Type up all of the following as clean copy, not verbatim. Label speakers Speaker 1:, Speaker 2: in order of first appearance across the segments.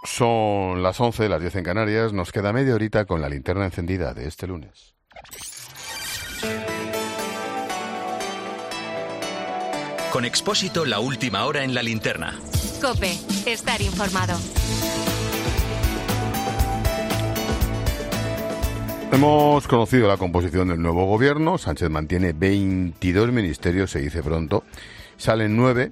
Speaker 1: Son las 11, las 10 en Canarias. Nos queda media horita con la linterna encendida de este lunes.
Speaker 2: Con Expósito, la última hora en la linterna.
Speaker 3: COPE, estar informado.
Speaker 1: Hemos conocido la composición del nuevo gobierno. Sánchez mantiene 22 ministerios, se dice pronto. Salen 9.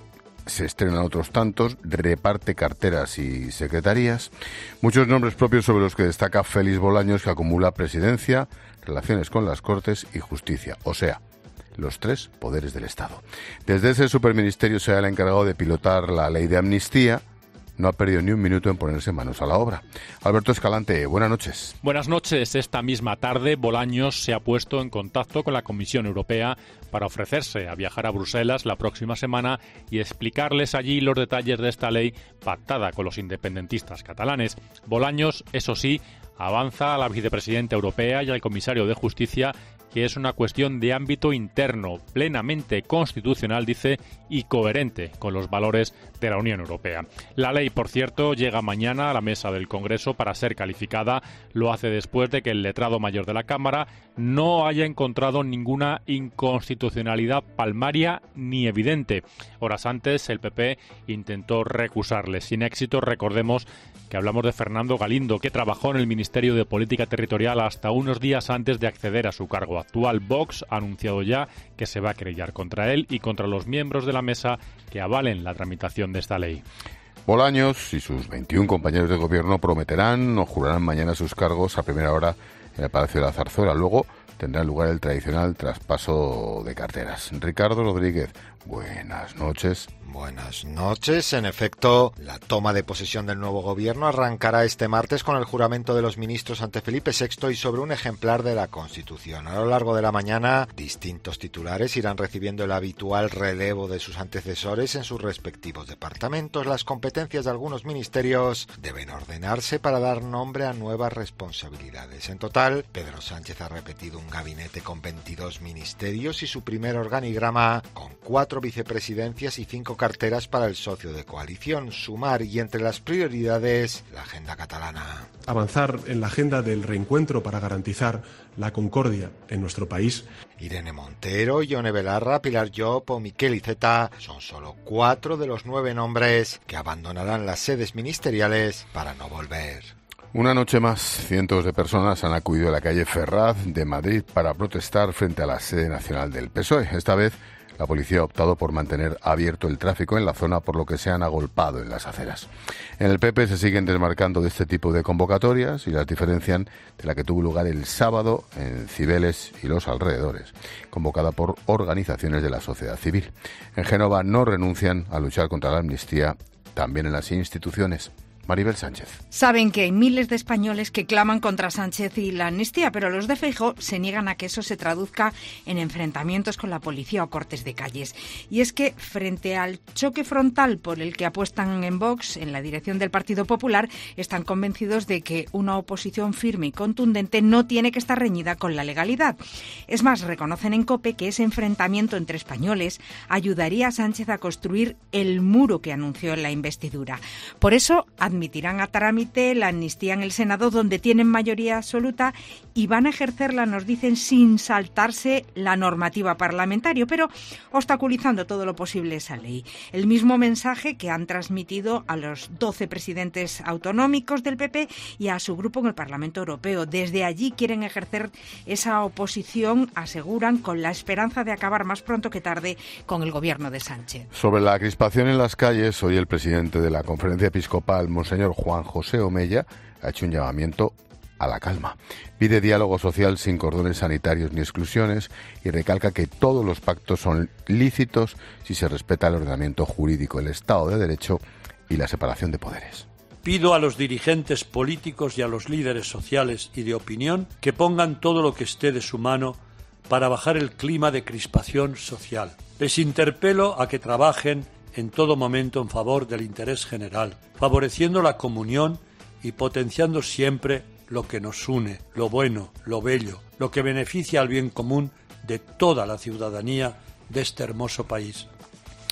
Speaker 1: Se estrenan otros tantos, reparte carteras y secretarías. Muchos nombres propios sobre los que destaca Félix Bolaños, que acumula presidencia, relaciones con las Cortes y justicia. O sea, los 3 poderes del Estado. Desde ese superministerio será el encargado de pilotar la ley de amnistía. No ha perdido ni un minuto en ponerse manos a la obra. Alberto Escalante, buenas noches.
Speaker 4: Buenas noches. Esta misma tarde, Bolaños se ha puesto en contacto con la Comisión Europea para ofrecerse a viajar a Bruselas la próxima semana y explicarles allí los detalles de esta ley pactada con los independentistas catalanes. Bolaños, eso sí, avanza a la vicepresidenta europea y al comisario de Justicia que es una cuestión de ámbito interno, plenamente constitucional, dice, y coherente con los valores de la Unión Europea. La ley, por cierto, llega mañana a la mesa del Congreso para ser calificada. Lo hace después de que el letrado mayor de la Cámara no haya encontrado ninguna inconstitucionalidad palmaria ni evidente. Horas antes, el PP intentó recusarle. Sin éxito, recordemos que hablamos de Fernando Galindo, que trabajó en el Ministerio de Política Territorial hasta unos días antes de acceder a su cargo actual. Vox ha anunciado ya que se va a querellar contra él y contra los miembros de la mesa que avalen la tramitación de esta ley.
Speaker 1: Bolaños y sus 21 compañeros de gobierno prometerán o jurarán mañana sus cargos a primera hora en el Palacio de la Zarzuela. Luego tendrá lugar el tradicional traspaso de carteras. Ricardo Rodríguez, buenas noches.
Speaker 5: Buenas noches. En efecto, la toma de posesión del nuevo gobierno arrancará este martes con el juramento de los ministros ante Felipe VI y sobre un ejemplar de la Constitución. A lo largo de la mañana, distintos titulares irán recibiendo el habitual relevo de sus antecesores en sus respectivos departamentos. Las competencias de algunos ministerios deben ordenarse para dar nombre a nuevas responsabilidades. En total, Pedro Sánchez ha repetido un gabinete con 22 ministerios y su primer organigrama con 4 vicepresidencias y 5 carteras para el socio de coalición. Sumar y entre las prioridades, la agenda catalana.
Speaker 6: Avanzar en la agenda del reencuentro para garantizar la concordia en nuestro país.
Speaker 5: Irene Montero, Ione Belarra, Pilar Llop o Miquel Iceta son solo 4 de los 9 nombres que abandonarán las sedes ministeriales para no volver.
Speaker 1: Una noche más, cientos de personas han acudido a la calle Ferraz de Madrid para protestar frente a la sede nacional del PSOE. Esta vez, la policía ha optado por mantener abierto el tráfico en la zona, por lo que se han agolpado en las aceras. En el PP se siguen desmarcando de este tipo de convocatorias y las diferencian de la que tuvo lugar el sábado en Cibeles y los alrededores, convocada por organizaciones de la sociedad civil. En Génova no renuncian a luchar contra la amnistía, también en las instituciones. Maribel Sánchez.
Speaker 7: Saben que hay miles de españoles que claman contra Sánchez y la amnistía, pero los de Feijóo se niegan a que eso se traduzca en enfrentamientos con la policía o cortes de calles. Y es que, frente al choque frontal por el que apuestan en Vox, en la dirección del Partido Popular, están convencidos de que una oposición firme y contundente no tiene que estar reñida con la legalidad. Es más, reconocen en COPE que ese enfrentamiento entre españoles ayudaría a Sánchez a construir el muro que anunció en la investidura. Por eso, admitirán a trámite la amnistía en el Senado, donde tienen mayoría absoluta, y van a ejercerla, nos dicen, sin saltarse la normativa parlamentaria, pero obstaculizando todo lo posible esa ley. El mismo mensaje que han transmitido a los 12 presidentes autonómicos del PP y a su grupo en el Parlamento Europeo. Desde allí quieren ejercer esa oposición, aseguran, con la esperanza de acabar más pronto que tarde con el gobierno de Sánchez.
Speaker 1: Sobre la crispación en las calles, hoy el presidente de la Conferencia Episcopal, Monseñor Juan José Omella, ha hecho un llamamiento a la calma. Pide diálogo social sin cordones sanitarios ni exclusiones y recalca que todos los pactos son lícitos si se respeta el ordenamiento jurídico, el Estado de Derecho y la separación de poderes.
Speaker 8: Pido a los dirigentes políticos y a los líderes sociales y de opinión que pongan todo lo que esté de su mano para bajar el clima de crispación social. Les interpelo a que trabajen en todo momento en favor del interés general, favoreciendo la comunión y potenciando siempre lo que nos une, lo bueno, lo bello, lo que beneficia al bien común de toda la ciudadanía de este hermoso país.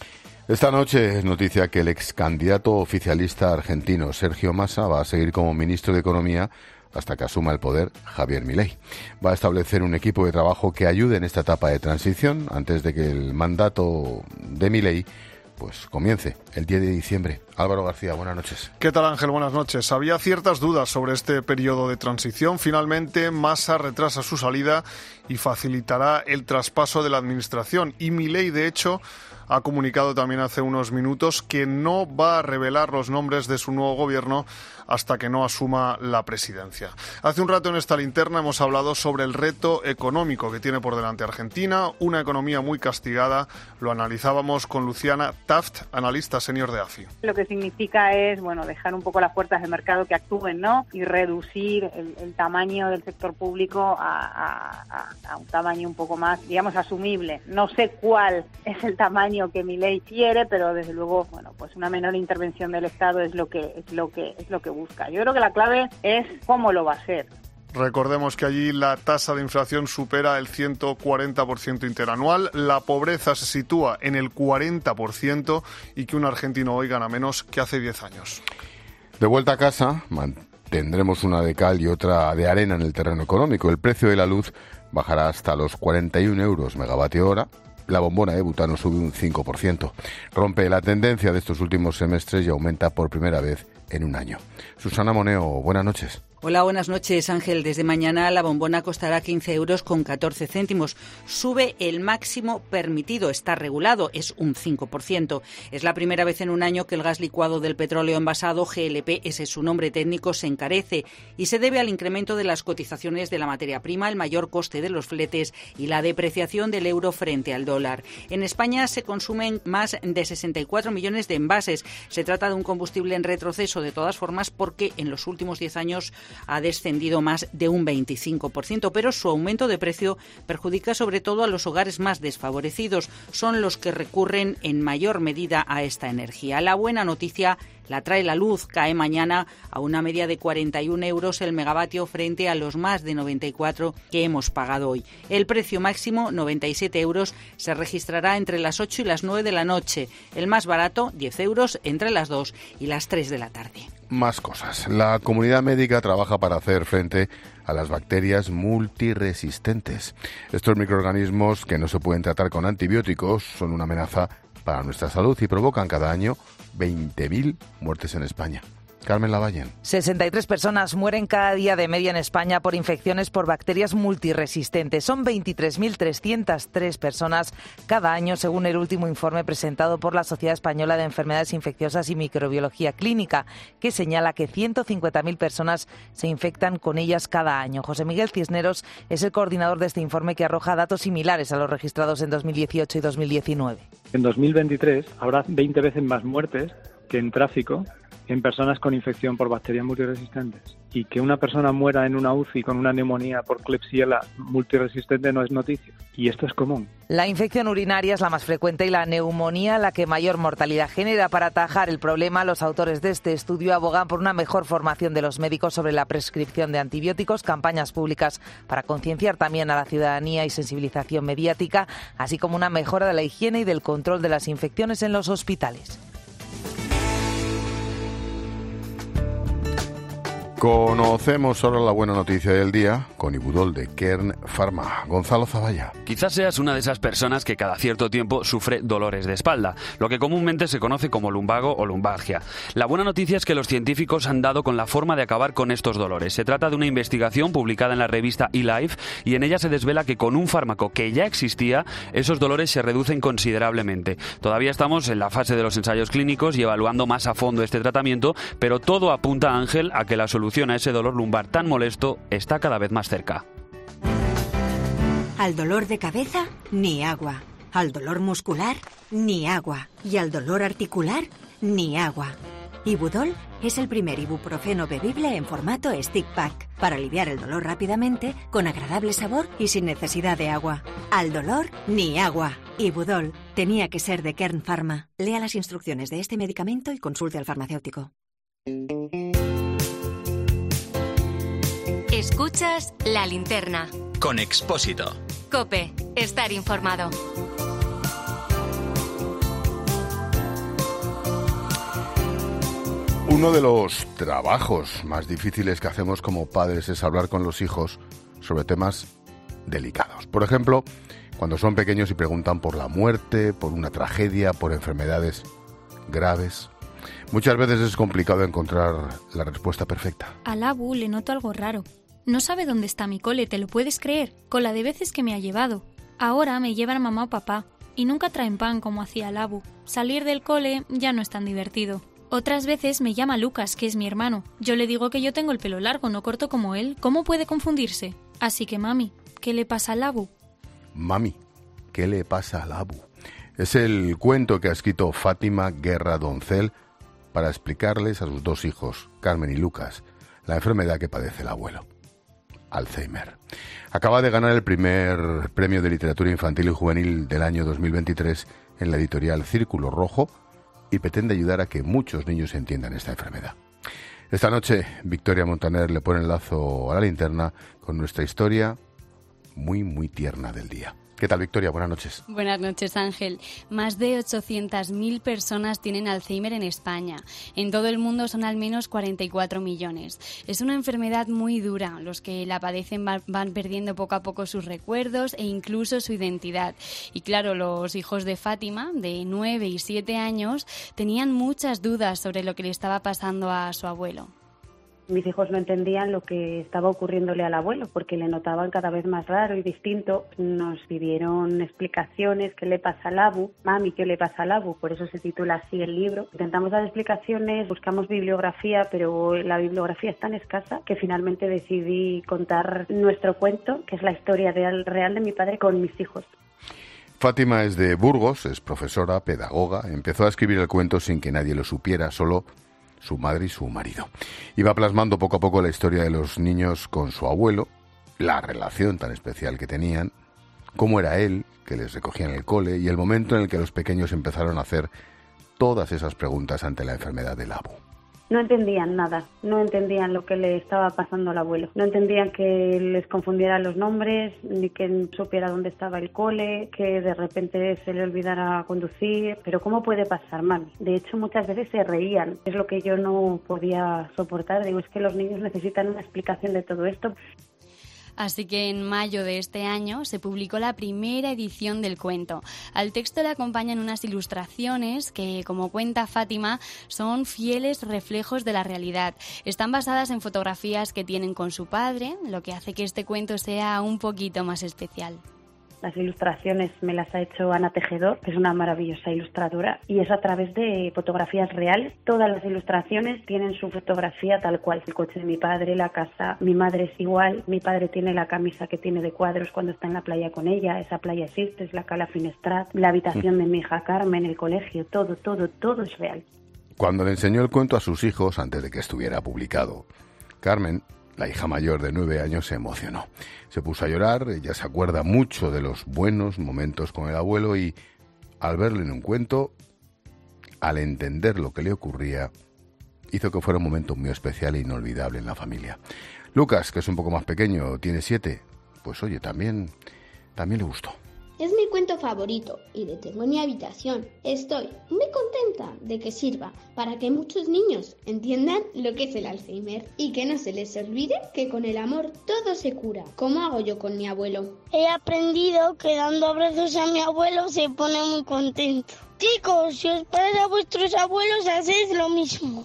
Speaker 1: Esta noche es noticia que el ex candidato oficialista argentino Sergio Massa va a seguir como ministro de Economía hasta que asuma el poder Javier Milei. Va a establecer un equipo de trabajo que ayude en esta etapa de transición antes de que el mandato de Milei pues comience el 10 de diciembre. Álvaro García, buenas noches.
Speaker 9: ¿Qué tal, Ángel? Buenas noches. Había ciertas dudas sobre este periodo de transición. Finalmente, Massa retrasa su salida y facilitará el traspaso de la administración. Y Milei, de hecho, ha comunicado también hace unos minutos que no va a revelar los nombres de su nuevo gobierno hasta que no asuma la presidencia. Hace un rato en esta linterna hemos hablado sobre el reto económico que tiene por delante Argentina, una economía muy castigada. Lo analizábamos con Luciana Taft, analista senior de AFI.
Speaker 10: Lo que significa es, dejar un poco las puertas del mercado que actúen, ¿no? Y reducir el tamaño del sector público a un tamaño un poco más, digamos, asumible. No sé cuál es el tamaño que Milei quiere, pero desde luego, pues una menor intervención del Estado es lo que busca. Yo creo que la clave es cómo lo va a hacer.
Speaker 9: Recordemos que allí la tasa de inflación supera el 140% interanual, la pobreza se sitúa en el 40% y que un argentino hoy gana menos que hace 10 años.
Speaker 1: De vuelta a casa, tendremos una de cal y otra de arena en el terreno económico. El precio de la luz bajará hasta los 41 euros megavatio hora. La bombona de butano sube un 5%. Rompe la tendencia de estos últimos semestres y aumenta por primera vez en un año. Susana Moneo, buenas noches.
Speaker 11: Hola, buenas noches, Ángel. Desde mañana la bombona costará 15 euros con 14 céntimos. Sube el máximo permitido, está regulado, es un 5%. Es la primera vez en un año que el gas licuado del petróleo envasado, GLP, ese es su nombre técnico, se encarece y se debe al incremento de las cotizaciones de la materia prima, el mayor coste de los fletes y la depreciación del euro frente al dólar. En España se consumen más de 64 millones de envases. Se trata de un combustible en retroceso de todas formas porque en los últimos 10 años ha descendido más de un 25%, pero su aumento de precio perjudica sobre todo a los hogares más desfavorecidos. Son los que recurren en mayor medida a esta energía. La buena noticia la trae la luz. Cae mañana a una media de 41 euros el megavatio frente a los más de 94 que hemos pagado hoy. El precio máximo, 97 euros, se registrará entre las 8 y las 9 de la noche. El más barato, 10 euros, entre las 2 y las 3 de la tarde.
Speaker 1: Más cosas. La comunidad médica trabaja para hacer frente a las bacterias multiresistentes. Estos microorganismos que no se pueden tratar con antibióticos son una amenaza para nuestra salud y provocan cada año 20.000 muertes en España. Carmen Lavallén.
Speaker 12: 63 personas mueren cada día de media en España por infecciones por bacterias multiresistentes. Son 23.303 personas cada año, según el último informe presentado por la Sociedad Española de Enfermedades Infecciosas y Microbiología Clínica, que señala que 150.000 personas se infectan con ellas cada año. José Miguel Cisneros es el coordinador de este informe, que arroja datos similares a los registrados en 2018 y 2019.
Speaker 13: En 2023 habrá 20 veces más muertes que en tráfico en personas con infección por bacterias multiresistentes. Y que una persona muera en una UCI con una neumonía por Klebsiella multiresistente no es noticia. Y esto es común.
Speaker 12: La infección urinaria es la más frecuente y la neumonía la que mayor mortalidad genera. Para atajar el problema, los autores de este estudio abogan por una mejor formación de los médicos sobre la prescripción de antibióticos, campañas públicas para concienciar también a la ciudadanía y sensibilización mediática, así como una mejora de la higiene y del control de las infecciones en los hospitales.
Speaker 1: Conocemos ahora la buena noticia del día con Ibudol de Kern Pharma. Gonzalo Zavalla.
Speaker 14: Quizás seas una de esas personas que cada cierto tiempo sufre dolores de espalda, lo que comúnmente se conoce como lumbago o lumbalgia. La buena noticia es que los científicos han dado con la forma de acabar con estos dolores. Se trata de una investigación publicada en la revista eLife y en ella se desvela que con un fármaco que ya existía, esos dolores se reducen considerablemente. Todavía estamos en la fase de los ensayos clínicos y evaluando más a fondo este tratamiento, pero todo apunta, Ángel, a que la solución a ese dolor lumbar tan molesto está cada vez más cerca.
Speaker 15: Al dolor de cabeza, ni agua. Al dolor muscular, ni agua. Y al dolor articular, ni agua. Ibudol es el primer ibuprofeno bebible en formato stick pack para aliviar el dolor rápidamente, con agradable sabor y sin necesidad de agua. Al dolor, ni agua. Ibudol tenía que ser de Kern Pharma. Lea las instrucciones de este medicamento y consulte al farmacéutico.
Speaker 3: Escuchas La Linterna.
Speaker 2: Con Expósito.
Speaker 3: COPE. Estar informado.
Speaker 1: Uno de los trabajos más difíciles que hacemos como padres es hablar con los hijos sobre temas delicados. Por ejemplo, cuando son pequeños y preguntan por la muerte, por una tragedia, por enfermedades graves. Muchas veces es complicado encontrar la respuesta perfecta.
Speaker 16: Al Abu le noto algo raro. No sabe dónde está mi cole, ¿te lo puedes creer? Con la de veces que me ha llevado. Ahora me llevan mamá o papá y nunca traen pan como hacía el Abu. Salir del cole ya no es tan divertido. Otras veces me llama Lucas, que es mi hermano. Yo le digo que yo tengo el pelo largo, no corto como él. ¿Cómo puede confundirse? Así que, mami, ¿qué le pasa al Abu?
Speaker 1: Mami, ¿qué le pasa al Abu? Es el cuento que ha escrito Fátima Guerra Doncel para explicarles a sus dos hijos, Carmen y Lucas, la enfermedad que padece el abuelo, Alzheimer. Acaba de ganar el primer premio de literatura infantil y juvenil del año 2023 en la editorial Círculo Rojo y pretende ayudar a que muchos niños entiendan esta enfermedad. Esta noche, Victoria Montaner le pone el lazo a la linterna con nuestra historia muy, muy tierna del día. ¿Qué tal, Victoria? Buenas noches.
Speaker 17: Buenas noches, Ángel. Más de 800.000 personas tienen Alzheimer en España. En todo el mundo son al menos 44 millones. Es una enfermedad muy dura. Los que la padecen van perdiendo poco a poco sus recuerdos e incluso su identidad. Y claro, los hijos de Fátima, de 9 y 7 años, tenían muchas dudas sobre lo que le estaba pasando a su abuelo.
Speaker 10: Mis hijos no entendían lo que estaba ocurriéndole al abuelo porque le notaban cada vez más raro y distinto. Nos pidieron explicaciones, ¿qué le pasa al Abu? Mami, ¿qué le pasa al Abu? Por eso se titula así el libro. Intentamos dar explicaciones, buscamos bibliografía, pero la bibliografía es tan escasa que finalmente decidí contar nuestro cuento, que es la historia real de mi padre con mis hijos.
Speaker 1: Fátima es de Burgos, es profesora, pedagoga. Empezó a escribir el cuento sin que nadie lo supiera, solo su madre y su marido. Iba plasmando poco a poco la historia de los niños con su abuelo, la relación tan especial que tenían, cómo era él, que les recogía en el cole, y el momento en el que los pequeños empezaron a hacer todas esas preguntas ante la enfermedad del Abu.
Speaker 10: No entendían nada, no entendían lo que le estaba pasando al abuelo. No entendían que les confundieran los nombres, ni que supiera dónde estaba el cole, que de repente se le olvidara conducir. Pero ¿cómo puede pasar, mami? De hecho, muchas veces se reían. Es lo que yo no podía soportar. Digo, es que los niños necesitan una explicación de todo esto.
Speaker 17: Así que en mayo de este año se publicó la primera edición del cuento. Al texto le acompañan unas ilustraciones que, como cuenta Fátima, son fieles reflejos de la realidad. Están basadas en fotografías que tienen con su padre, lo que hace que este cuento sea un poquito más especial.
Speaker 10: Las ilustraciones me las ha hecho Ana Tejedor, que es una maravillosa ilustradora, y es a través de fotografías reales. Todas las ilustraciones tienen su fotografía tal cual. El coche de mi padre, la casa, mi madre es igual, mi padre tiene la camisa que tiene de cuadros cuando está en la playa con ella, esa playa existe, es la Cala Finestrat, la habitación de mi hija Carmen, el colegio, todo es real.
Speaker 1: Cuando le enseñó el cuento a sus hijos antes de que estuviera publicado, Carmen, la hija mayor de 9 años, se emocionó. Se puso a llorar, ella se acuerda mucho de los buenos momentos con el abuelo y, al verle en un cuento, al entender lo que le ocurría, hizo que fuera un momento muy especial e inolvidable en la familia. Lucas, que es un poco más pequeño, tiene 7, pues oye, también le gustó.
Speaker 18: Es mi cuento favorito y lo tengo en mi habitación. Estoy muy contenta de que sirva para que muchos niños entiendan lo que es el Alzheimer y que no se les olvide que con el amor todo se cura, como hago yo con mi abuelo.
Speaker 19: He aprendido que dando abrazos a mi abuelo se pone muy contento. Chicos, si os parece a vuestros abuelos, hacéis lo mismo.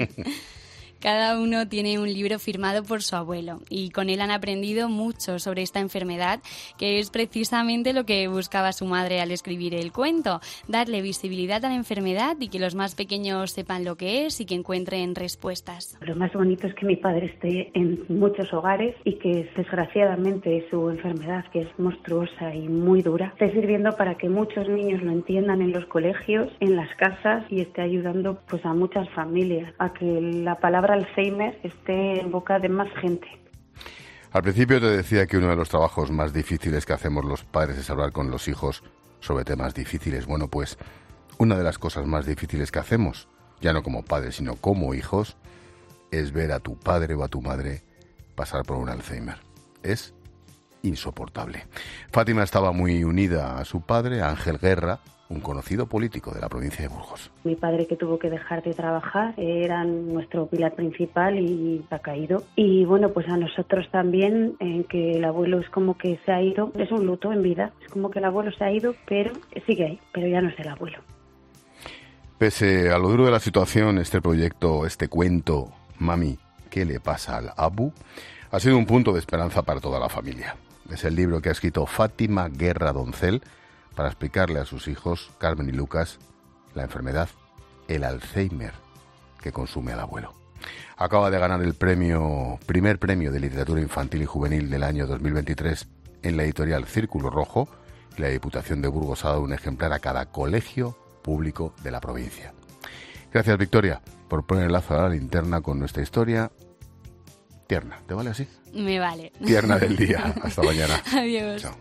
Speaker 17: Cada uno tiene un libro firmado por su abuelo y con él han aprendido mucho sobre esta enfermedad, que es precisamente lo que buscaba su madre al escribir el cuento, darle visibilidad a la enfermedad y que los más pequeños sepan lo que es y que encuentren respuestas.
Speaker 10: Lo más bonito es que mi padre esté en muchos hogares y que desgraciadamente su enfermedad, que es monstruosa y muy dura, esté sirviendo para que muchos niños lo entiendan en los colegios, en las casas y esté ayudando pues a muchas familias a que la palabra Alzheimer esté en boca de más gente.
Speaker 1: Al principio te decía que uno de los trabajos más difíciles que hacemos los padres es hablar con los hijos sobre temas difíciles. Bueno, pues una de las cosas más difíciles que hacemos, ya no como padres, sino como hijos, es ver a tu padre o a tu madre pasar por un Alzheimer. Es insoportable. Fátima estaba muy unida a su padre, Ángel Guerra, un conocido político de la provincia de Burgos.
Speaker 20: Mi padre, que tuvo que dejar de trabajar, era nuestro pilar principal y ha caído. Y bueno, pues a nosotros también, que el abuelo es como que se ha ido, es un luto en vida, es como que el abuelo se ha ido, pero sigue ahí, pero ya no es el abuelo.
Speaker 1: Pese a lo duro de la situación, este proyecto, este cuento, Mami, ¿qué le pasa al Abu?, ha sido un punto de esperanza para toda la familia. Es el libro que ha escrito Fátima Guerra Doncel para explicarle a sus hijos, Carmen y Lucas, la enfermedad, el Alzheimer, que consume al abuelo. Acaba de ganar el primer premio de literatura infantil y juvenil del año 2023 en la editorial Círculo Rojo, y la Diputación de Burgos ha dado un ejemplar a cada colegio público de la provincia. Gracias, Victoria, por poner el lazo a la linterna con nuestra historia tierna. ¿Te vale así?
Speaker 17: Me vale.
Speaker 1: Tierna del día. Hasta mañana.
Speaker 17: Adiós.
Speaker 1: Chao.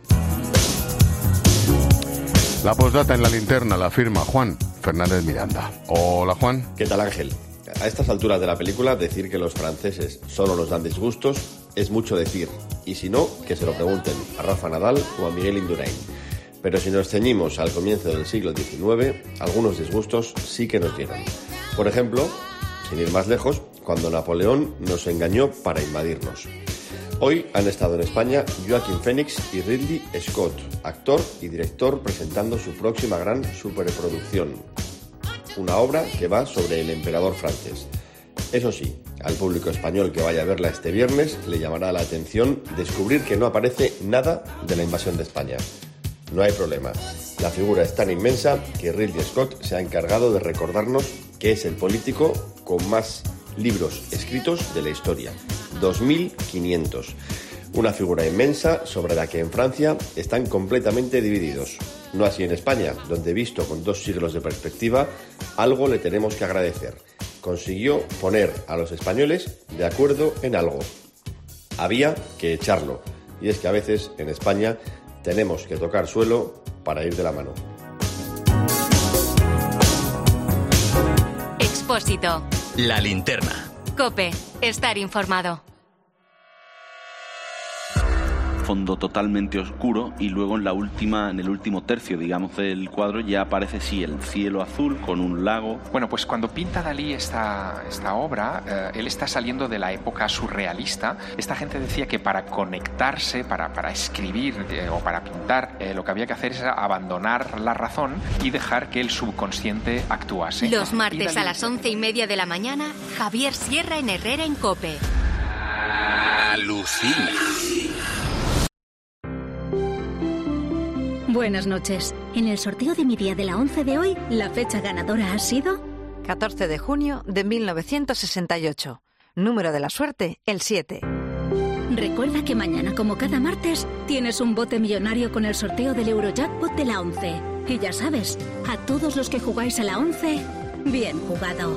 Speaker 1: La postdata en la linterna la firma Juan Fernández Miranda. Hola, Juan.
Speaker 21: ¿Qué tal, Ángel? A estas alturas de la película, decir que los franceses solo nos dan disgustos es mucho decir. Y si no, que se lo pregunten a Rafa Nadal o a Miguel Indurain. Pero si nos ceñimos al comienzo del siglo XIX, algunos disgustos sí que nos llegan. Por ejemplo, sin ir más lejos, cuando Napoleón nos engañó para invadirnos. Hoy han estado en España Joaquin Phoenix y Ridley Scott, actor y director, presentando su próxima gran superproducción. Una obra que va sobre el emperador francés. Eso sí, al público español que vaya a verla este viernes le llamará la atención descubrir que no aparece nada de la invasión de España. No hay problema. La figura es tan inmensa que Ridley Scott se ha encargado de recordarnos que es el político con más libros escritos de la historia. 2.500. Una figura inmensa sobre la que en Francia están completamente divididos. No así en España, donde, visto con 2 siglos de perspectiva, algo le tenemos que agradecer. Consiguió poner a los españoles de acuerdo en algo. Había que echarlo. Y es que a veces en España tenemos que tocar suelo para ir de la mano.
Speaker 3: Expósito.
Speaker 2: La linterna.
Speaker 3: COPE. Estar informado.
Speaker 22: Fondo totalmente oscuro y luego en el último tercio, digamos, del cuadro ya aparece sí el cielo azul con un lago.
Speaker 23: Bueno, pues cuando pinta Dalí esta obra, él está saliendo de la época surrealista. Esta gente decía que para conectarse, para escribir o para pintar, lo que había que hacer es abandonar la razón y dejar que el subconsciente actuase.
Speaker 3: Los martes a las 11:30 de la mañana, Javier Sierra en Herrera en COPE.
Speaker 2: Alucina.
Speaker 24: Buenas noches. En el sorteo de mi día de la 11 de hoy, la fecha ganadora ha sido
Speaker 25: 14 de junio de 1968. Número de la suerte, el 7.
Speaker 24: Recuerda que mañana, como cada martes, tienes un bote millonario con el sorteo del Eurojackpot de la 11. Y ya sabes, a todos los que jugáis a la 11, bien jugado.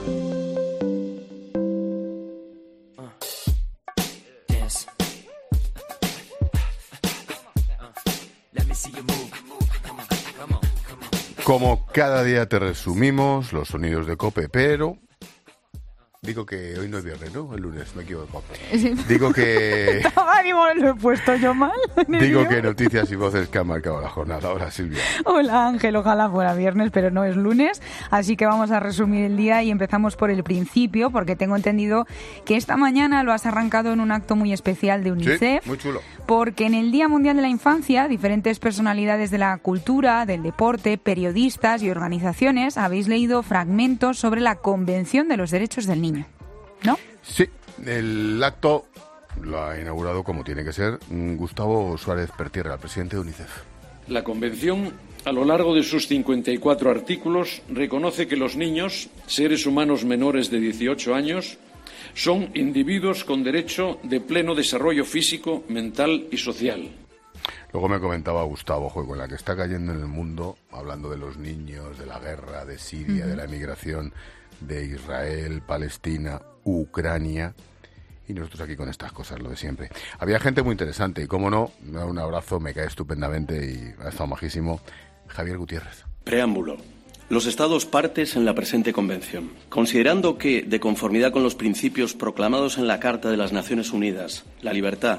Speaker 1: Como cada día te resumimos los sonidos de COPE, pero digo que hoy no es viernes, ¿no? El lunes, me equivoco. Digo que...
Speaker 7: Lo he puesto yo mal.
Speaker 1: Digo que noticias y voces que han marcado la jornada. Hola, Silvia.
Speaker 7: Hola, Ángel. Ojalá fuera viernes, pero no es lunes. Así que vamos a resumir el día y empezamos por el principio, porque tengo entendido que esta mañana lo has arrancado en un acto muy especial de UNICEF.
Speaker 1: Sí, muy chulo.
Speaker 7: Porque en el Día Mundial de la Infancia, diferentes personalidades de la cultura, del deporte, periodistas y organizaciones habéis leído fragmentos sobre la Convención de los Derechos del Niño, ¿no?
Speaker 1: Sí, el acto lo ha inaugurado, como tiene que ser, Gustavo Suárez Pertierra, el presidente de UNICEF.
Speaker 26: La Convención, a lo largo de sus 54 artículos, reconoce que los niños, seres humanos menores de 18 años, son individuos con derecho de pleno desarrollo físico, mental y social.
Speaker 1: Luego me comentaba Gustavo, con la que está cayendo en el mundo, hablando de los niños, de la guerra, de Siria, de la emigración, de Israel, Palestina, Ucrania, y nosotros aquí con estas cosas, lo de siempre. Había gente muy interesante y, cómo no, me da un abrazo, me cae estupendamente y ha estado majísimo, Javier Gutiérrez.
Speaker 27: Preámbulo. Los Estados partes en la presente Convención, considerando que, de conformidad con los principios proclamados en la Carta de las Naciones Unidas, la libertad,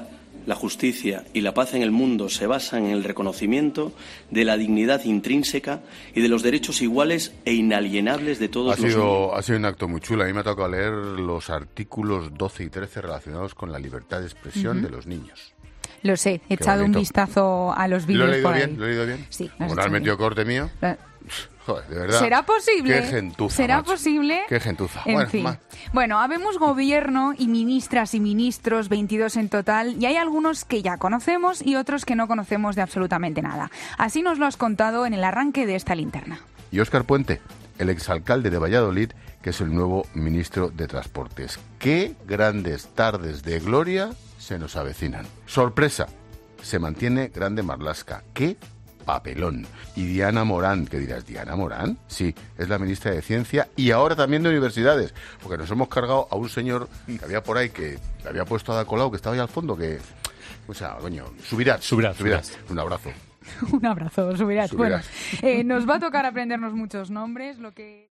Speaker 27: la justicia y la paz en el mundo se basan en el reconocimiento de la dignidad intrínseca y de los derechos iguales e inalienables de todos los niños.
Speaker 1: Ha sido un acto muy chulo. A mí me ha tocado leer los artículos 12 y 13 relacionados con la libertad de expresión de los niños.
Speaker 4: Lo sé, he echado un vistazo a los vídeos.
Speaker 1: ¿Lo he leído bien?
Speaker 4: Sí.
Speaker 1: Como no has metido corte mío. Joder, de verdad.
Speaker 4: ¿Será posible?
Speaker 1: Qué gentuza,
Speaker 4: ¿Será
Speaker 1: macho.
Speaker 4: posible?
Speaker 1: Qué gentuza.
Speaker 4: En fin. Bueno, habemos gobierno y ministras y ministros, 22 en total, y hay algunos que ya conocemos y otros que no conocemos de absolutamente nada. Así nos lo has contado en el arranque de esta linterna.
Speaker 1: Y Óscar Puente, el exalcalde de Valladolid, que es el nuevo ministro de Transportes. ¡Qué grandes tardes de gloria se nos avecinan! Sorpresa, se mantiene Grande Marlaska. ¡Qué papelón! Y Diana Morán, ¿qué dirás? ¿Diana Morán? Sí, es la ministra de Ciencia y ahora también de Universidades, porque nos hemos cargado a un señor que había por ahí, que le había puesto a Ada Colau, que estaba ahí al fondo, que... O sea, coño, Subirats. Un abrazo.
Speaker 4: Un abrazo, Subirats. Bueno, nos va a tocar aprendernos muchos nombres, lo que...